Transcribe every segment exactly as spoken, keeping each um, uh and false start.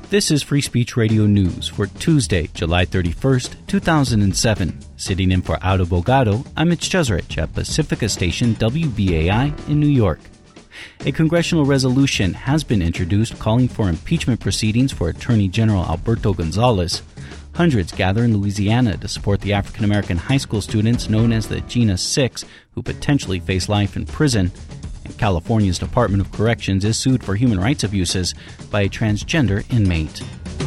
This is Free Speech Radio News for Tuesday, July thirty-first, two thousand seven. Sitting in for Auto Bogado, I'm Mitch Jeserich at Pacifica Station W B A I in New York. A congressional resolution has been introduced calling for impeachment proceedings for Attorney General Alberto Gonzales. Hundreds gather in Louisiana to support the African-American high school students known as the Jena Six, who potentially face life in prison. And California's Department of Corrections is sued for human rights abuses by a transgender inmate.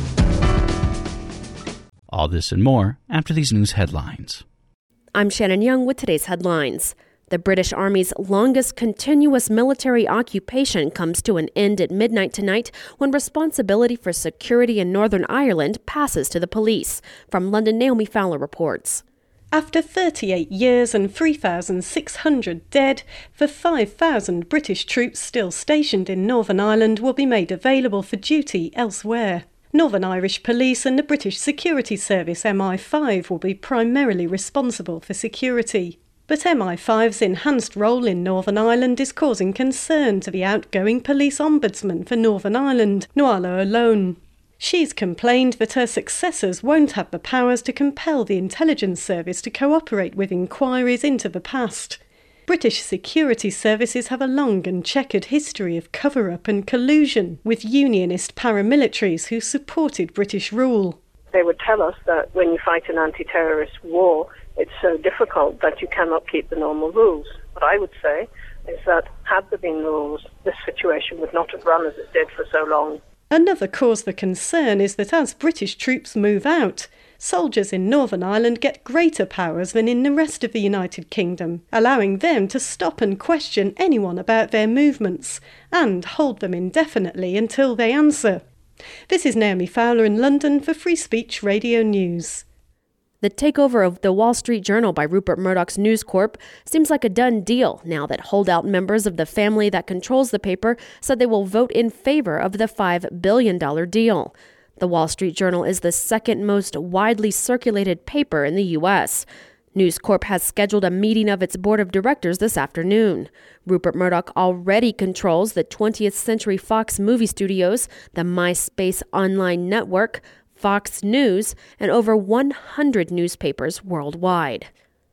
All this and more after these news headlines. I'm Shannon Young with today's headlines. The British Army's longest continuous military occupation comes to an end at midnight tonight when responsibility for security in Northern Ireland passes to the police. From London, Naomi Fowler reports. After thirty-eight years and three thousand six hundred dead, the five thousand British troops still stationed in Northern Ireland will be made available for duty elsewhere. Northern Irish Police and the British Security Service M I five will be primarily responsible for security. But M I five's enhanced role in Northern Ireland is causing concern to the outgoing police ombudsman for Northern Ireland, Nuala Olone. She's complained that her successors won't have the powers to compel the intelligence service to cooperate with inquiries into the past. British security services have a long and checkered history of cover-up and collusion with unionist paramilitaries who supported British rule. They would tell us that when you fight an anti-terrorist war, it's so difficult that you cannot keep the normal rules. What I would say is that had there been rules, this situation would not have run as it did for so long. Another cause for concern is that as British troops move out, soldiers in Northern Ireland get greater powers than in the rest of the United Kingdom, allowing them to stop and question anyone about their movements and hold them indefinitely until they answer. This is Naomi Fowler in London for Free Speech Radio News. The takeover of the Wall Street Journal by Rupert Murdoch's News Corp seems like a done deal now that holdout members of the family that controls the paper said they will vote in favor of the five billion dollars deal. The Wall Street Journal is the second most widely circulated paper in the U S. News Corp has scheduled a meeting of its board of directors this afternoon. Rupert Murdoch already controls the twentieth Century Fox movie studios, the MySpace online network, Fox News, and over one hundred newspapers worldwide.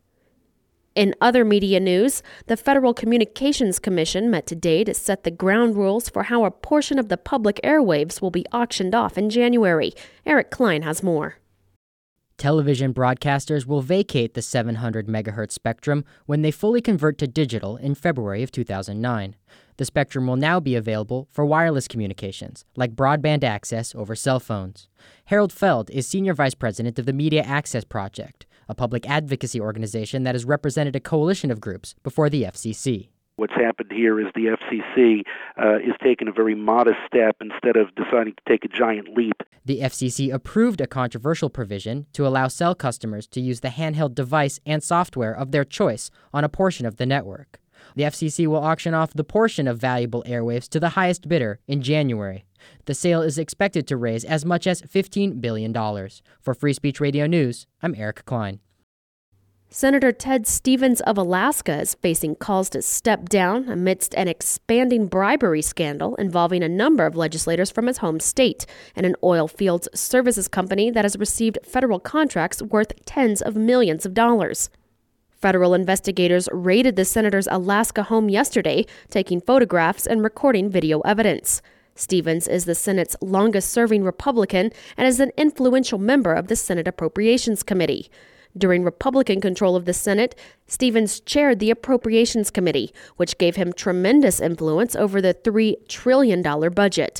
In other media news, the Federal Communications Commission met today to set the ground rules for how a portion of the public airwaves will be auctioned off in January. Eric Klein has more. Television broadcasters will vacate the seven hundred megahertz spectrum when they fully convert to digital in February of two thousand nine. The spectrum will now be available for wireless communications, like broadband access over cell phones. Harold Feld is Senior Vice President of the Media Access Project, a public advocacy organization that has represented a coalition of groups before the F C C. What's happened here is the F C C uh, is taking a very modest step instead of deciding to take a giant leap. The F C C approved a controversial provision to allow cell customers to use the handheld device and software of their choice on a portion of the network. The F C C will auction off the portion of valuable airwaves to the highest bidder in January. The sale is expected to raise as much as fifteen billion dollars. For Free Speech Radio News, I'm Eric Klein. Senator Ted Stevens of Alaska is facing calls to step down amidst an expanding bribery scandal involving a number of legislators from his home state and an oil fields services company that has received federal contracts worth tens of millions of dollars. Federal investigators raided the senator's Alaska home yesterday, taking photographs and recording video evidence. Stevens is the Senate's longest-serving Republican and is an influential member of the Senate Appropriations Committee. During Republican control of the Senate, Stevens chaired the Appropriations Committee, which gave him tremendous influence over the three trillion dollars budget.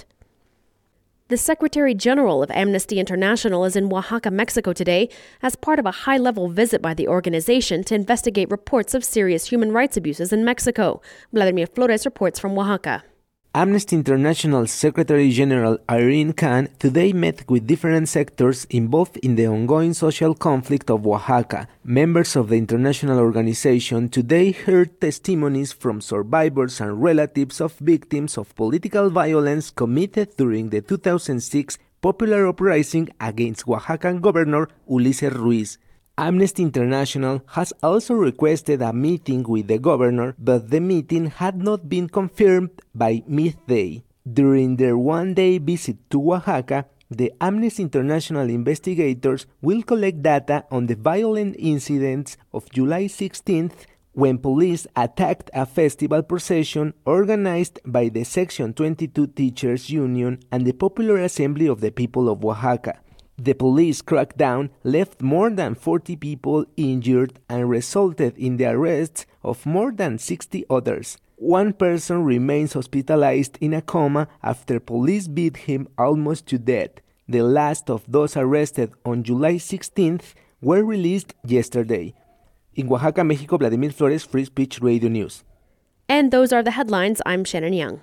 The Secretary General of Amnesty International is in Oaxaca, Mexico today as part of a high-level visit by the organization to investigate reports of serious human rights abuses in Mexico. Vladimir Flores reports from Oaxaca. Amnesty International Secretary General Irene Khan today met with different sectors involved in the ongoing social conflict of Oaxaca. Members of the international organization today heard testimonies from survivors and relatives of victims of political violence committed during the two thousand six popular uprising against Oaxacan Governor Ulises Ruiz. Amnesty International has also requested a meeting with the governor, but the meeting had not been confirmed by midday. During their one-day visit to Oaxaca, The Amnesty International investigators will collect data on the violent incidents of July sixteenth when police attacked a festival procession organized by the Section twenty-two Teachers Union and the Popular Assembly of the People of Oaxaca. The police crackdown left more than forty people injured and resulted in the arrests of more than sixty others. One person remains hospitalized in a coma after police beat him almost to death. The last of those arrested on July sixteenth were released yesterday. In Oaxaca, Mexico, Vladimir Flores, Free Speech Radio News. And those are the headlines. I'm Shannon Young.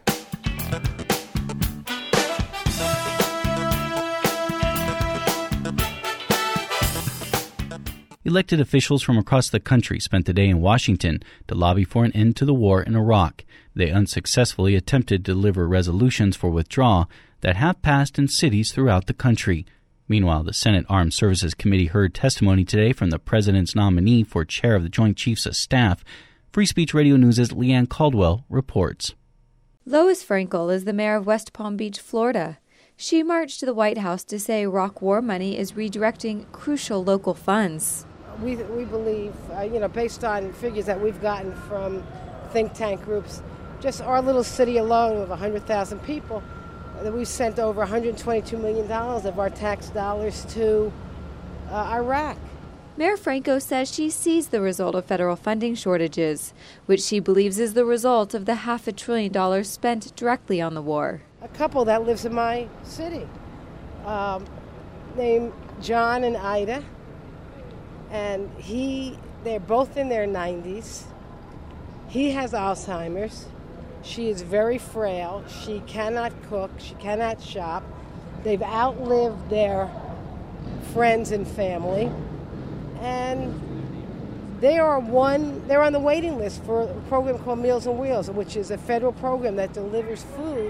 Elected officials from across the country spent the day in Washington to lobby for an end to the war in Iraq. They unsuccessfully attempted to deliver resolutions for withdrawal that have passed in cities throughout the country. Meanwhile, the Senate Armed Services Committee heard testimony today from the president's nominee for chair of the Joint Chiefs of Staff. Free Speech Radio News' Leanne Caldwell reports. Lois Frankel is the mayor of West Palm Beach, Florida. She marched to the White House to say Iraq war money is redirecting crucial local funds. We we believe, uh, you know, based on figures that we've gotten from think tank groups, just our little city alone of one hundred thousand people, that we've sent over one hundred twenty-two million dollars of our tax dollars to uh, Iraq. Mayor Franco says she sees the result of federal funding shortages, which she believes is the result of the half a trillion dollars spent directly on the war. A couple that lives in my city, um, named John and Ida. And he, they're both in their nineties. He has Alzheimer's. She is very frail. She cannot cook. She cannot shop. They've outlived their friends and family. And they are one, they're on the waiting list for a program called Meals on Wheels, which is a federal program that delivers food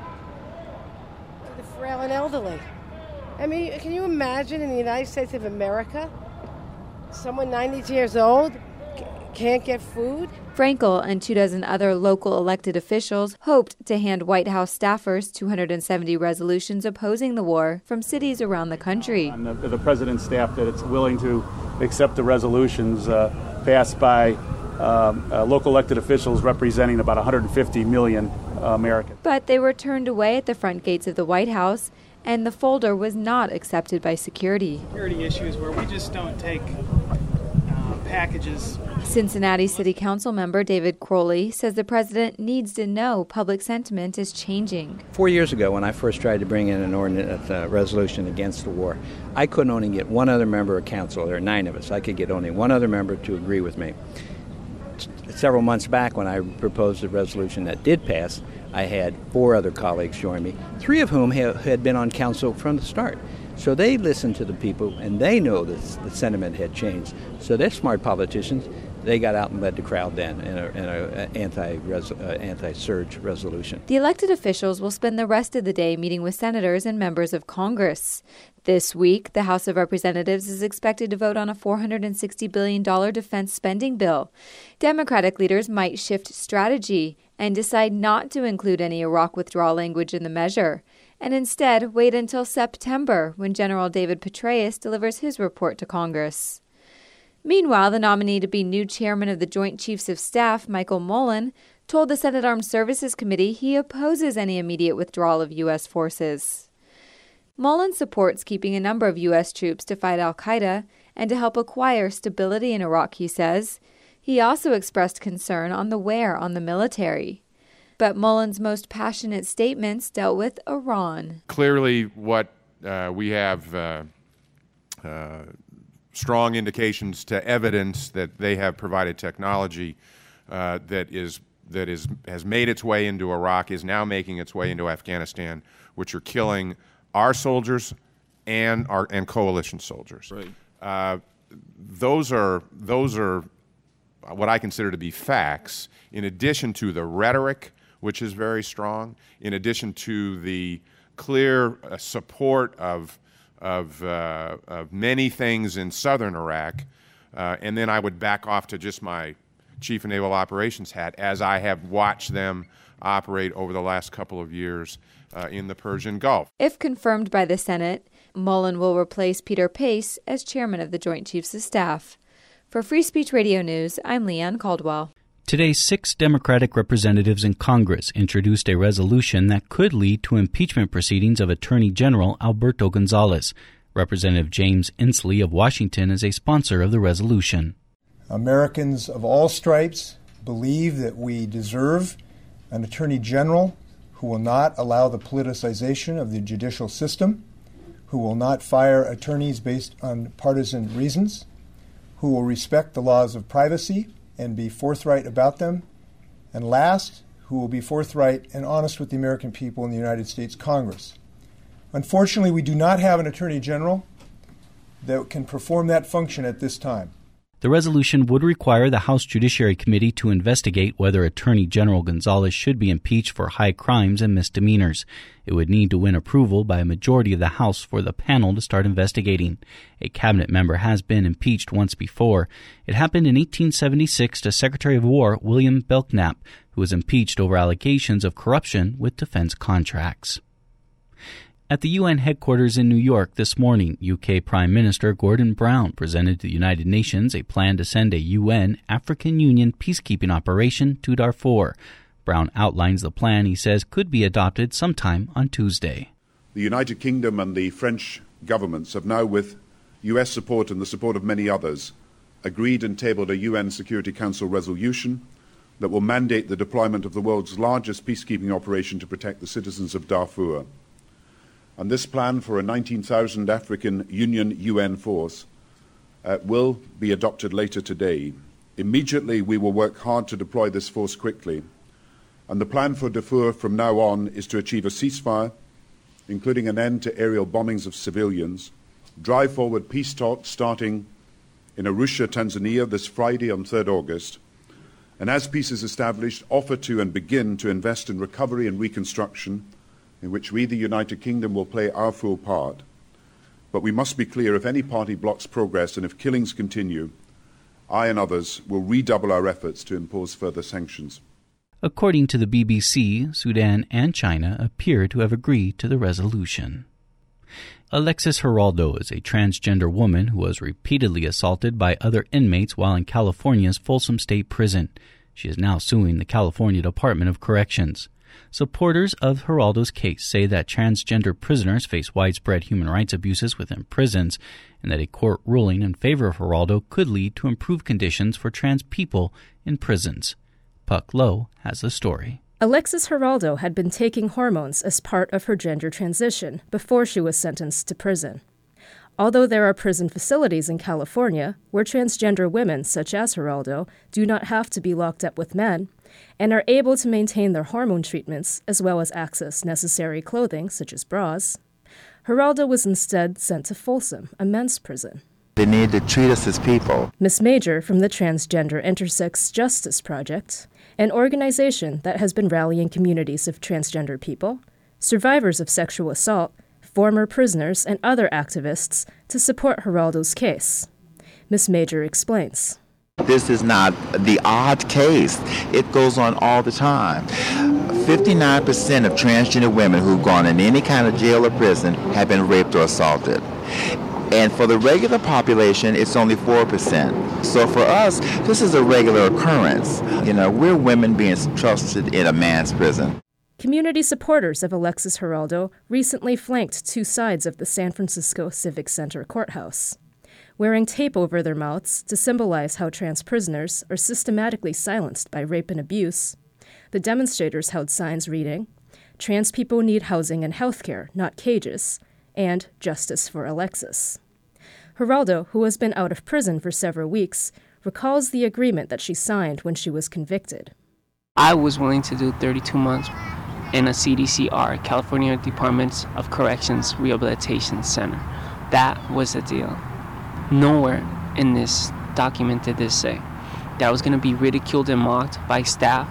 to the frail and elderly. I mean, can you imagine in the United States of America, someone ninety years old can't get food? Frankel and two dozen other local elected officials hoped to hand White House staffers two hundred seventy resolutions opposing the war from cities around the country. On the, the president's staff that it's willing to accept the resolutions uh, passed by um, uh, local elected officials representing about one hundred fifty million uh, Americans. But they were turned away at the front gates of the White House, and the folder was not accepted by security. Security issues where we just don't take uh, packages. Cincinnati City Council member David Crowley says the president needs to know public sentiment is changing. Four years ago, when I first tried to bring in an ordinance uh, resolution against the war, I couldn't only get one other member of council. There are nine of us. I could get only one other member to agree with me. Several months back, when I proposed a resolution that did pass, I had four other colleagues join me, three of whom ha- had been on council from the start. So they listened to the people, and they know that the sentiment had changed. So they're smart politicians. They got out and led the crowd then in an in a anti uh, anti-surge resolution. The elected officials will spend the rest of the day meeting with senators and members of Congress. This week, the House of Representatives is expected to vote on a four hundred sixty billion dollars defense spending bill. Democratic leaders might shift strategy and decide not to include any Iraq withdrawal language in the measure, and instead wait until September when General David Petraeus delivers his report to Congress. Meanwhile, the nominee to be new chairman of the Joint Chiefs of Staff, Michael Mullen, told the Senate Armed Services Committee he opposes any immediate withdrawal of U S forces. Mullen supports keeping a number of U S troops to fight al-Qaeda and to help acquire stability in Iraq, he says. He also expressed concern on the wear on the military. But Mullen's most passionate statements dealt with Iran. Clearly, what uh, we have uh, uh, strong indications to evidence that they have provided technology uh, that is that is has made its way into Iraq, is now making its way into Afghanistan, which are killing our soldiers and our and coalition soldiers. Right. Uh, those are those are what I consider to be facts, in addition to the rhetoric, which is very strong, in addition to the clear uh, support of of, uh, of many things in southern Iraq, uh, and then I would back off to just my Chief of Naval Operations hat, as I have watched them operate over the last couple of years uh, in the Persian Gulf. If confirmed by the Senate, Mullen will replace Peter Pace as chairman of the Joint Chiefs of Staff. For Free Speech Radio News, I'm Leanne Caldwell. Today, six Democratic representatives in Congress introduced a resolution that could lead to impeachment proceedings of Attorney General Alberto Gonzales. Representative James Inslee of Washington is a sponsor of the resolution. Americans of all stripes believe that we deserve an Attorney General who will not allow the politicization of the judicial system, who will not fire attorneys based on partisan reasons, who will respect the laws of privacy and be forthright about them, and last, who will be forthright and honest with the American people in the United States Congress. Unfortunately, we do not have an Attorney General that can perform that function at this time. The resolution would require the House Judiciary Committee to investigate whether Attorney General Gonzales should be impeached for high crimes and misdemeanors. It would need to win approval by a majority of the House for the panel to start investigating. A cabinet member has been impeached once before. It happened in eighteen seventy-six to Secretary of War William Belknap, who was impeached over allegations of corruption with defense contracts. At the U N headquarters in New York this morning, U K Prime Minister Gordon Brown presented to the United Nations a plan to send a U N African Union peacekeeping operation to Darfur. Brown outlines the plan he says could be adopted sometime on Tuesday. The United Kingdom and the French governments have now, with U S support and the support of many others, agreed and tabled a U N Security Council resolution that will mandate the deployment of the world's largest peacekeeping operation to protect the citizens of Darfur. And this plan for a nineteen thousand African Union U N force uh, will be adopted later today. Immediately, we will work hard to deploy this force quickly. And the plan for Darfur from now on is to achieve a ceasefire, including an end to aerial bombings of civilians, drive forward peace talks starting in Arusha, Tanzania this Friday on the third of August, and as peace is established, offer to and begin to invest in recovery and reconstruction, in which we, the United Kingdom, will play our full part. But we must be clear, if any party blocks progress and if killings continue, I and others will redouble our efforts to impose further sanctions. According to the B B C, Sudan and China appear to have agreed to the resolution. Alexis Giraldo is a transgender woman who was repeatedly assaulted by other inmates while in California's Folsom State Prison. She is now suing the California Department of Corrections. Supporters of Giraldo's case say that transgender prisoners face widespread human rights abuses within prisons and that a court ruling in favor of Giraldo could lead to improved conditions for trans people in prisons. Puck Lowe has the story. Alexis Giraldo had been taking hormones as part of her gender transition before she was sentenced to prison. Although there are prison facilities in California where transgender women, such as Giraldo, do not have to be locked up with men and are able to maintain their hormone treatments as well as access necessary clothing, such as bras, Giraldo was instead sent to Folsom, a men's prison. They need to treat us as people. Miss Major from the Transgender Intersex Justice Project, an organization that has been rallying communities of transgender people, survivors of sexual assault, former prisoners, and other activists to support Giraldo's case. Miss Major explains. This is not the odd case. It goes on all the time. fifty-nine percent of transgender women who've gone in any kind of jail or prison have been raped or assaulted. And for the regular population, it's only four percent. So for us, this is a regular occurrence. You know, we're women being trusted in a man's prison. Community supporters of Alexis Giraldo recently flanked two sides of the San Francisco Civic Center courthouse. Wearing tape over their mouths to symbolize how trans prisoners are systematically silenced by rape and abuse, the demonstrators held signs reading, "Trans people need housing and health care, not cages," and "Justice for Alexis." Giraldo, who has been out of prison for several weeks, recalls the agreement that she signed when she was convicted. I was willing to do thirty-two months in a C D C R, California Department of Corrections Rehabilitation Center. That was the deal. Nowhere in this document did this say that I was going to be ridiculed and mocked by staff,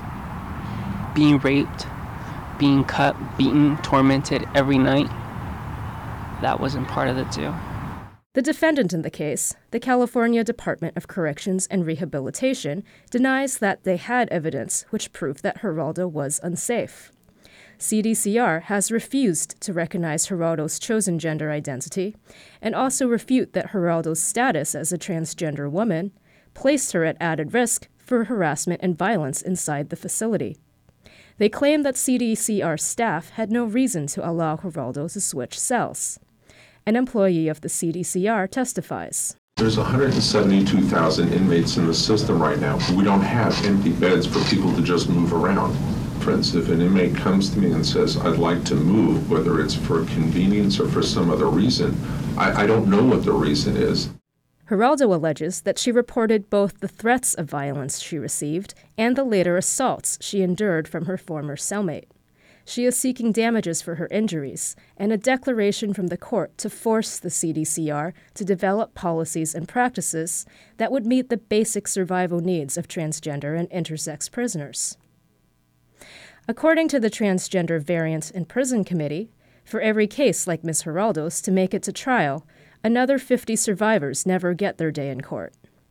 being raped, being cut, beaten, tormented every night. That wasn't part of the deal. The defendant in the case, the California Department of Corrections and Rehabilitation, denies that they had evidence which proved that Geraldo was unsafe. C D C R has refused to recognize Geraldo's chosen gender identity and also refute that Geraldo's status as a transgender woman placed her at added risk for harassment and violence inside the facility. They claim that C D C R staff had no reason to allow Geraldo to switch cells. An employee of the C D C R testifies. There's one hundred seventy-two thousand inmates in the system right now. We don't have empty beds for people to just move around. For instance, if an inmate comes to me and says, I'd like to move, whether it's for convenience or for some other reason, I, I don't know what the reason is. Geraldo alleges that she reported both the threats of violence she received and the later assaults she endured from her former cellmate. She is seeking damages for her injuries and a declaration from the court to force the C D C R to develop policies and practices that would meet the basic survival needs of transgender and intersex prisoners. According to the Transgender Variant in Prison Committee, for every case like Miz Geraldo's to make it to trial, another fifty survivors never get their day in court.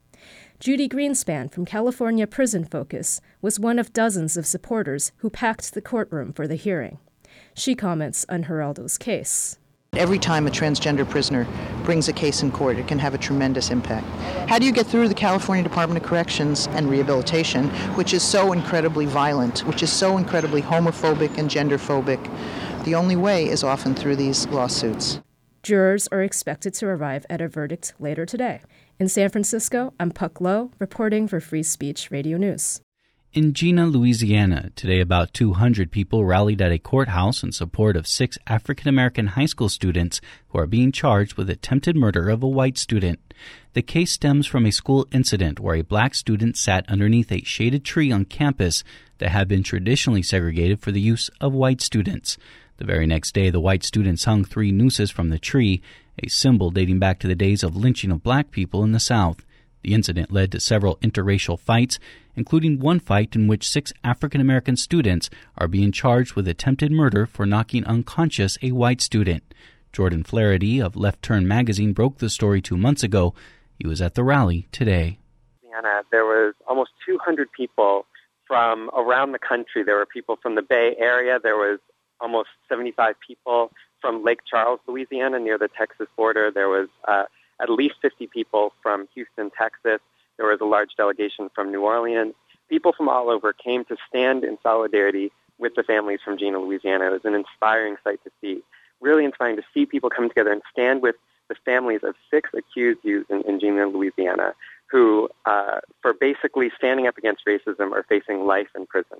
Judy Greenspan from California Prison Focus was one of dozens of supporters who packed the courtroom for the hearing. She comments on Geraldo's case. Every time a transgender prisoner brings a case in court, it can have a tremendous impact. How do you get through the California Department of Corrections and Rehabilitation, which is so incredibly violent, which is so incredibly homophobic and genderphobic? The only way is often through these lawsuits. Jurors are expected to arrive at a verdict later today. In San Francisco, I'm Puck Lowe, reporting for Free Speech Radio News. In Jena, Louisiana, today about two hundred people rallied at a courthouse in support of six African-American high school students who are being charged with attempted murder of a white student. The case stems from a school incident where a black student sat underneath a shaded tree on campus that had been traditionally segregated for the use of white students. The very next day, the white students hung three nooses from the tree, a symbol dating back to the days of lynching of black people in the South. The incident led to several interracial fights, including one fight in which six African-American students are being charged with attempted murder for knocking unconscious a white student. Jordan Flaherty of Left Turn magazine broke the story two months ago. He was at the rally today. There was almost two hundred people from around the country. There were people from the Bay Area. There was almost seventy-five people from Lake Charles, Louisiana, near the Texas border. There was uh, at least fifty people from Houston, Texas. There was a large delegation from New Orleans. People from all over came to stand in solidarity with the families from Jena, Louisiana. It was an inspiring sight to see. Really inspiring to see people come together and stand with the families of six accused youths in, in Jena, Louisiana, who, uh, for basically standing up against racism, are facing life in prison.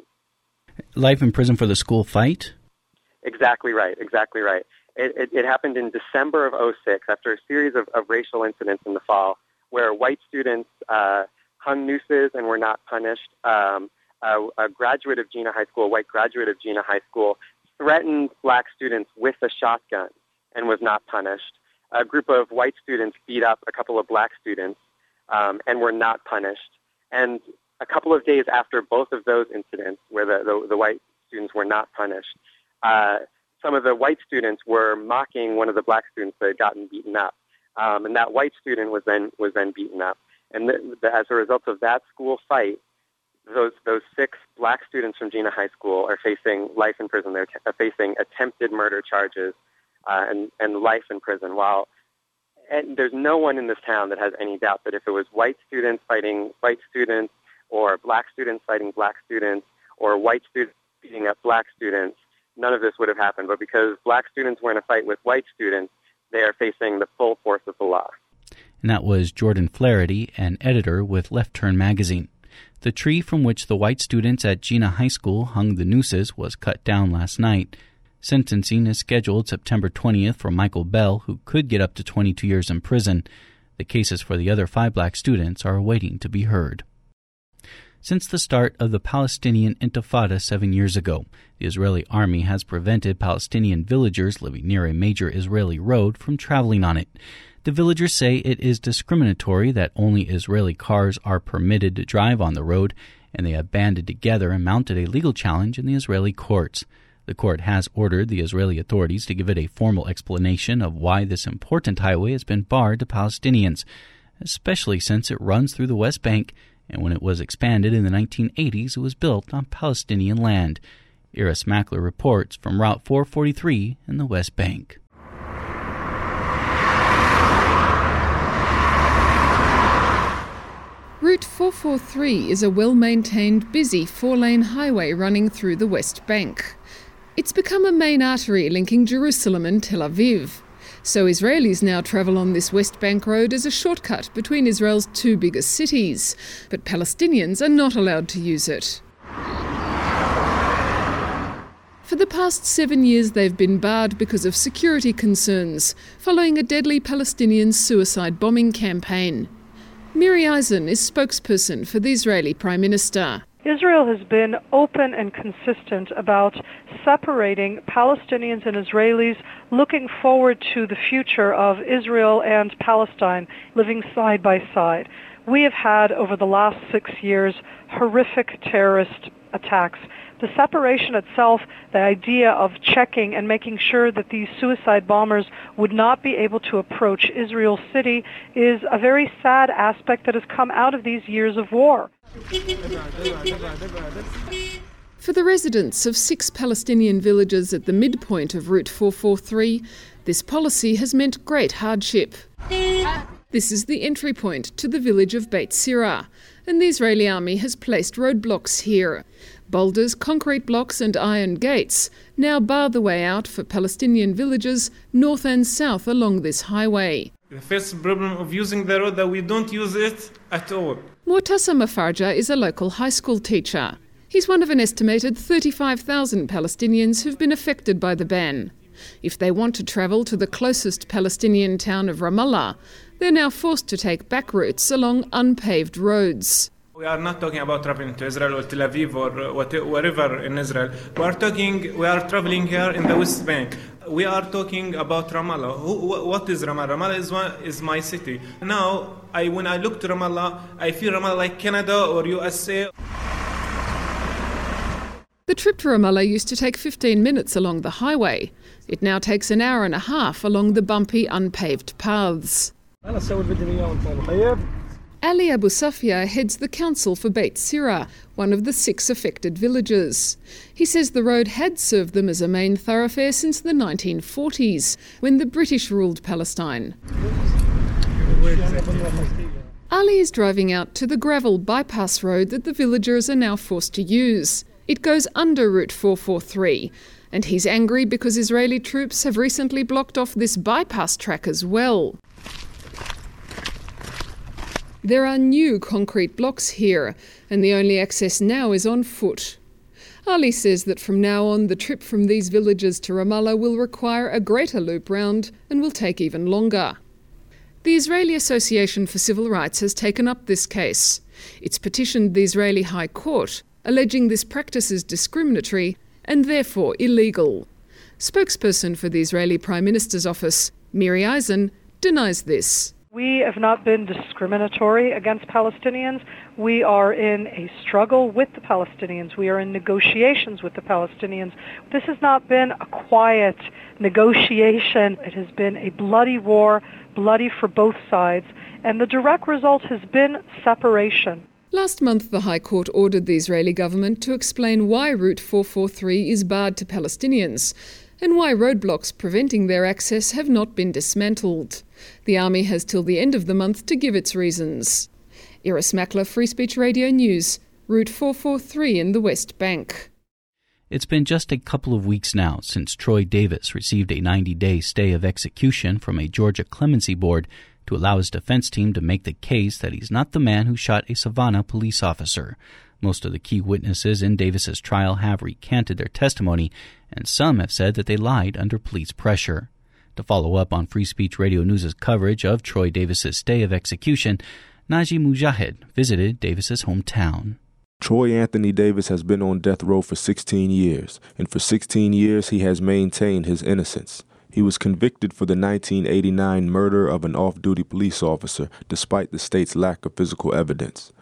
Life in prison for the school fight? Exactly right, exactly right. It, it, it happened in December of oh six, after a series of, of racial incidents in the fall, where white students uh, hung nooses and were not punished. Um, a, a graduate of Jena High School, a white graduate of Jena High School, threatened black students with a shotgun and was not punished. A group of white students beat up a couple of black students um, and were not punished. And a couple of days after both of those incidents, where the, the, the white students were not punished, uh, some of the white students were mocking one of the black students that had gotten beaten up. Um, and that white student was then was then beaten up. And the, the, as a result of that school fight, those those six black students from Jena High School are facing life in prison. They're t- facing attempted murder charges uh, and, and life in prison. While and there's no one in this town that has any doubt that if it was white students fighting white students, or black students fighting black students, or white students beating up black students, none of this would have happened. But because black students were in a fight with white students, they are facing the full force of the law. And that was Jordan Flaherty, an editor with Left Turn magazine. The tree from which the white students at Jena High School hung the nooses was cut down last night. Sentencing is scheduled September twentieth for Michael Bell, who could get up to twenty-two years in prison. The cases for the other five black students are awaiting to be heard. Since the start of the Palestinian Intifada seven years ago, the Israeli army has prevented Palestinian villagers living near a major Israeli road from traveling on it. The villagers say it is discriminatory that only Israeli cars are permitted to drive on the road, and they have banded together and mounted a legal challenge in the Israeli courts. The court has ordered the Israeli authorities to give it a formal explanation of why this important highway has been barred to Palestinians, especially since it runs through the West Bank, and when it was expanded in the nineteen eighties, it was built on Palestinian land. Iris Mackler reports from Route four forty-three in the West Bank. Route four forty-three is a well-maintained, busy four-lane highway running through the West Bank. It's become a main artery linking Jerusalem and Tel Aviv. So Israelis now travel on this West Bank road as a shortcut between Israel's two biggest cities. But Palestinians are not allowed to use it. For the past seven years they've been barred because of security concerns, following a deadly Palestinian suicide bombing campaign. Miri Eisen is spokesperson for the Israeli Prime Minister. Israel has been open and consistent about separating Palestinians and Israelis, looking forward to the future of Israel and Palestine living side by side. We have had, over the last six years, horrific terrorist attacks. The separation itself, the idea of checking and making sure that these suicide bombers would not be able to approach Israel City, is a very sad aspect that has come out of these years of war. For the residents of six Palestinian villages at the midpoint of Route four forty-three, this policy has meant great hardship. This is the entry point to the village of Beit Sirah, and the Israeli army has placed roadblocks here. Boulders, concrete blocks and iron gates now bar the way out for Palestinian villages north and south along this highway. The first problem of using the road that we don't use it at all. Mu'tasim Mafarja is a local high school teacher. He's one of an estimated thirty-five thousand Palestinians who've been affected by the ban. If they want to travel to the closest Palestinian town of Ramallah, they're now forced to take back routes along unpaved roads. We are not talking about traveling to Israel or Tel Aviv or wherever in Israel. We are talking, we are traveling here in the West Bank. We are talking about Ramallah. Who, what is Ramallah? Ramallah is, one, is my city. Now, I, when I look to Ramallah, I feel Ramallah like Canada or U S A. The trip to Ramallah used to take fifteen minutes along the highway. It now takes an hour and a half along the bumpy, unpaved paths. Ali Abu Safia heads the council for Beit Sirah, one of the six affected villages. He says the road had served them as a main thoroughfare since the nineteen forties, when the British ruled Palestine. Ali is driving out to the gravel bypass road that the villagers are now forced to use. It goes under Route four forty-three, and he's angry because Israeli troops have recently blocked off this bypass track as well. There are new concrete blocks here, and the only access now is on foot. Ali says that from now on, the trip from these villages to Ramallah will require a greater loop round and will take even longer. The Israeli Association for Civil Rights has taken up this case. It's petitioned the Israeli High Court, alleging this practice is discriminatory and therefore illegal. Spokesperson for the Israeli Prime Minister's office, Miri Eisen, denies this. We have not been discriminatory against Palestinians. We are in a struggle with the Palestinians. We are in negotiations with the Palestinians. This has not been a quiet negotiation. It has been a bloody war, bloody for both sides, and the direct result has been separation. Last month, the High Court ordered the Israeli government to explain why Route four forty-three is barred to Palestinians and why roadblocks preventing their access have not been dismantled. The army has till the end of the month to give its reasons. Iris Mackler, Free Speech Radio News, Route four forty-three in the West Bank. It's been just a couple of weeks now since Troy Davis received a ninety-day stay of execution from a Georgia clemency board to allow his defense team to make the case that he's not the man who shot a Savannah police officer. Most of the key witnesses in Davis's trial have recanted their testimony, and some have said that they lied under police pressure. To follow up on Free Speech Radio News' coverage of Troy Davis's stay of execution, Naji Mujahid visited Davis's hometown. Troy Anthony Davis has been on death row for sixteen years, and for sixteen years he has maintained his innocence. He was convicted for the nineteen eighty-nine murder of an off-duty police officer, despite the state's lack of physical evidence.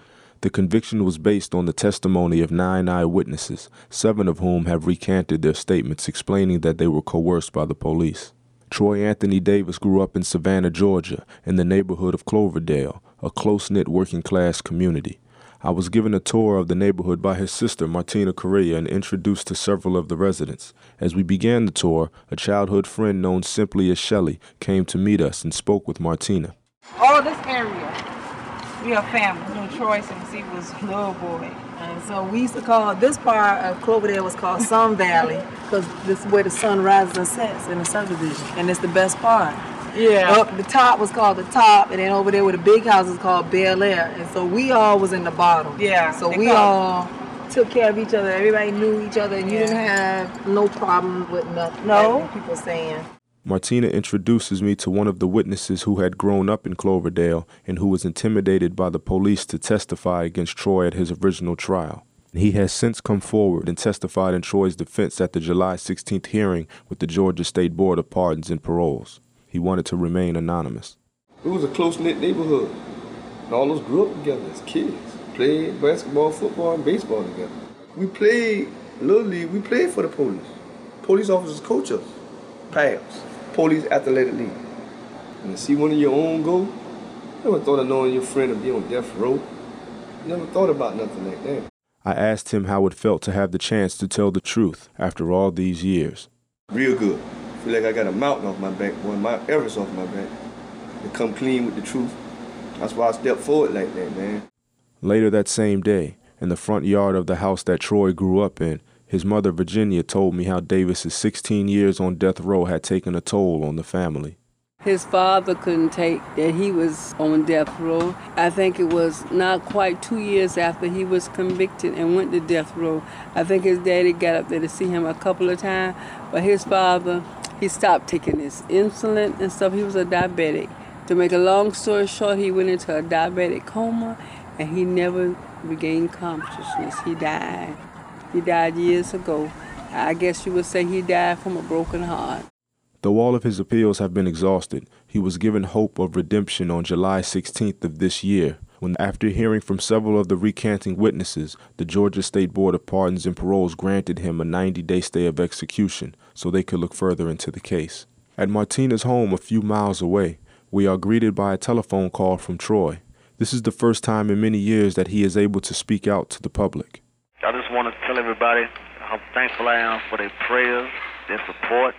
The conviction was based on the testimony of nine eyewitnesses, seven of whom have recanted their statements explaining that they were coerced by the police. Troy Anthony Davis grew up in Savannah, Georgia, in the neighborhood of Cloverdale, a close-knit working-class community. I was given a tour of the neighborhood by his sister, Martina Correa, and introduced to several of the residents. As we began the tour, a childhood friend known simply as Shelley came to meet us and spoke with Martina. All this area, we are family. You know, Troy since he was a little boy. And so we used to call this part of Cloverdale was called Sun Valley because this is where the sun rises and sets in the subdivision. And it's the best part. Yeah. Up the top was called the top, and then over there where the big house is called Bel Air. And so we all was in the bottom. Yeah. So we all took care of each other. Everybody knew each other, and you yeah. didn't have no problem with nothing. No. Like people saying. Martina introduces me to one of the witnesses who had grown up in Cloverdale and who was intimidated by the police to testify against Troy at his original trial. He has since come forward and testified in Troy's defense at the July sixteenth hearing with the Georgia State Board of Pardons and Paroles. He wanted to remain anonymous. It was a close-knit neighborhood. And all those grew up together as kids. Played basketball, football, and baseball together. We played Little League. We played for the police. Police officers coach us. P A Ls. Police Athletic League. And to see one of your own go, you never thought of knowing your friend would be on death row. You never thought about nothing like that. I asked him how it felt to have the chance to tell the truth after all these years. Real good. Feel like I got a mountain off my back, boy, my Everest off my back. To come clean with the truth. That's why I stepped forward like that, man. Later that same day, in the front yard of the house that Troy grew up in, his mother, Virginia, told me how Davis's sixteen years on death row had taken a toll on the family. His father couldn't take that he was on death row. I think it was not quite two years after he was convicted and went to death row. I think his daddy got up there to see him a couple of times, but his father, he stopped taking his insulin and stuff. He was a diabetic. To make a long story short, he went into a diabetic coma and he never regained consciousness. He died. He died years ago. I guess you would say he died from a broken heart. Though all of his appeals have been exhausted, he was given hope of redemption on July sixteenth of this year, when after hearing from several of the recanting witnesses, the Georgia State Board of Pardons and Paroles granted him a ninety-day stay of execution so they could look further into the case. At Martina's home a few miles away, we are greeted by a telephone call from Troy. This is the first time in many years that he is able to speak out to the public. I just want to tell everybody how thankful I am for their prayers, their support,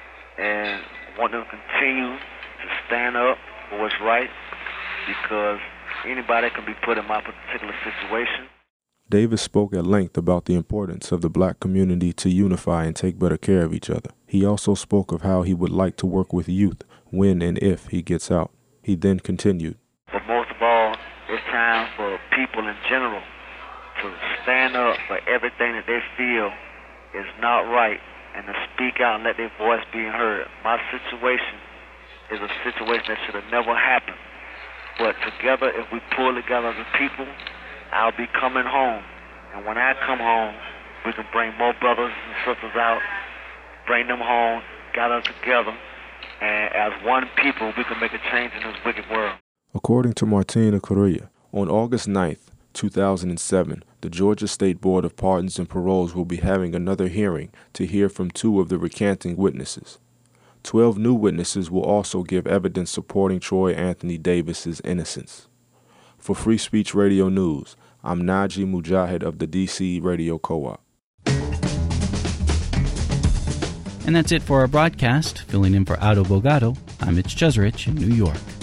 and want them to continue to stand up for what's right, because anybody can be put in my particular situation. Davis spoke at length about the importance of the black community to unify and take better care of each other. He also spoke of how he would like to work with youth when and if he gets out. He then continued. But most of all, it's time for people in general to stand up for everything that they feel is not right and to speak out and let their voice be heard. My situation is a situation that should have never happened. But together, if we pull together as a people, I'll be coming home. And when I come home, we can bring more brothers and sisters out, bring them home, gather together, and as one people, we can make a change in this wicked world. According to Martina Correa, on August ninth, two thousand seven, the Georgia State Board of Pardons and Paroles will be having another hearing to hear from two of the recanting witnesses. Twelve new witnesses will also give evidence supporting Troy Anthony Davis's innocence. For Free Speech Radio News, I'm Najee Mujahid of the D C Radio Co-op. And that's it for our broadcast. Filling in for Otto Bogado, I'm Mitch Jeserich in New York.